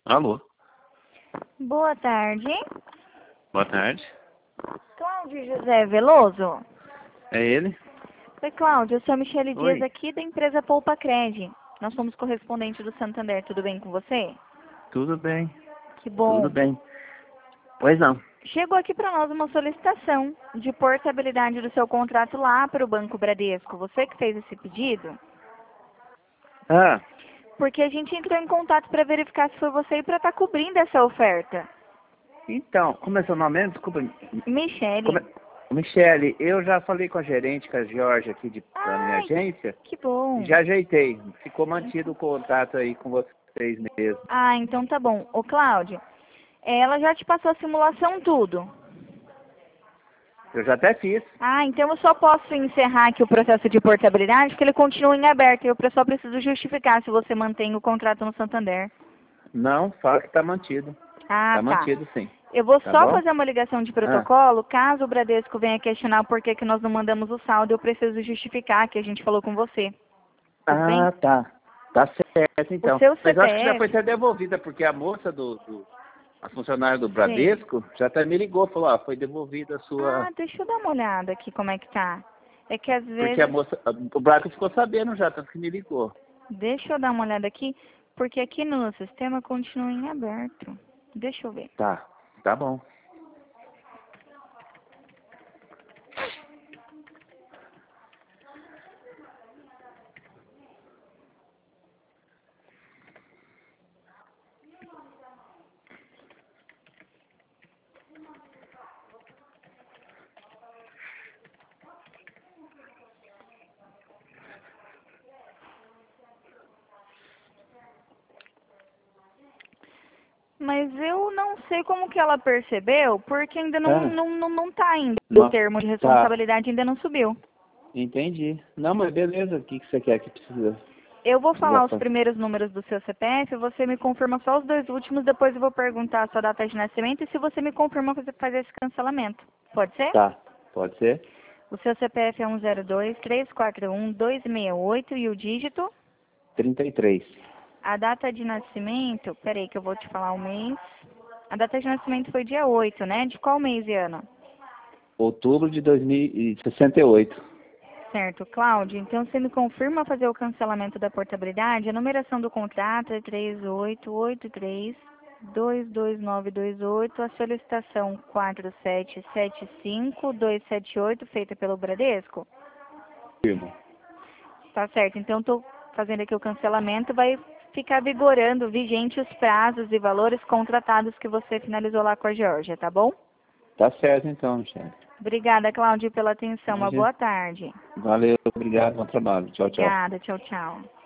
Alô, Boa tarde. boa tarde. Cláudio José Veloso? É ele? Oi, Cláudio. Eu sou a Michele Dias Oi, aqui da empresa Poupa Cred. Nós somos correspondentes do Santander. Tudo bem com você? tudo bem, Que tudo bom. bem. Pois não. Chegou aqui para nós uma solicitação de portabilidade do seu contrato lá para o Banco Bradesco. Você que fez esse pedido? Ah, Porque a gente entrou em contato para verificar se foi você e para estar cobrindo essa oferta. então, como é seu nome mesmo? Desculpa. Como Michele. é... Michele, eu já falei com a gerente, com a Georgia aqui da minha Ai, agência, que e bom. já ajeitei. Ficou mantido o contato aí com vocês mesmo. Ah, então tá bom. Ô, Cláudio, ela já te passou a simulação tudo. Eu já até fiz. Ah, então eu só posso encerrar aqui o processo de portabilidade, porque ele continua em aberto e eu só preciso justificar se você mantém o contrato no Santander. Não, fala que tá mantido. Ah, Tá tá. mantido sim. Eu vou Tá só bom? fazer uma ligação de Ah, protocolo, caso o Bradesco venha questionar por que que nós não mandamos o saldo, eu preciso justificar que a gente falou com você. Tudo bem? tá. Tá certo O então. seu Mas eu acho que já foi CPF, até devolvida, porque a moça a funcionária do sei. Bradesco já até me ligou, falou, foi devolvida a Ah, sua. deixa eu dar uma olhada aqui como é que tá. É que às Porque a vezes, moça, o Bradesco ficou sabendo já, tanto que me ligou. deixa eu dar uma olhada aqui, porque aqui no sistema continua em aberto. Deixa eu ver. Tá bom. Mas eu não sei como que ela percebeu, porque ainda Ah, não tá ainda. O não, termo de tá, responsabilidade ainda não subiu. entendi. Não, mas beleza, o que que você quer que Eu vou precisa falar os fazer? primeiros números do seu CPF, você me confirma só os dois últimos, depois eu vou perguntar a sua data de nascimento e se você me confirma você fazer esse cancelamento. Pode ser? Tá, pode ser? O seu CPF é 102-341-268 e o dígito? 33. A data de nascimento, peraí que eu vou te falar o mês. A data de nascimento foi dia 8, né? De qual mês e ano? Outubro de 2068. Certo, Cláudio. Então, você me confirma fazer o cancelamento da portabilidade? A numeração do contrato é 3883-22928. A solicitação 4775278, feita pelo Bradesco? Firmo. Tá certo. Então, estou fazendo aqui o cancelamento. Vai ficar vigorando, vigente os prazos e valores contratados que você finalizou lá com a Georgia, tá bom? Tá certo então, Michele. Obrigada, Cláudio, pela atenção. Uma Imagina. boa tarde. Valeu, obrigado, bom trabalho. Tchau, tchau. Obrigada. Tchau, tchau.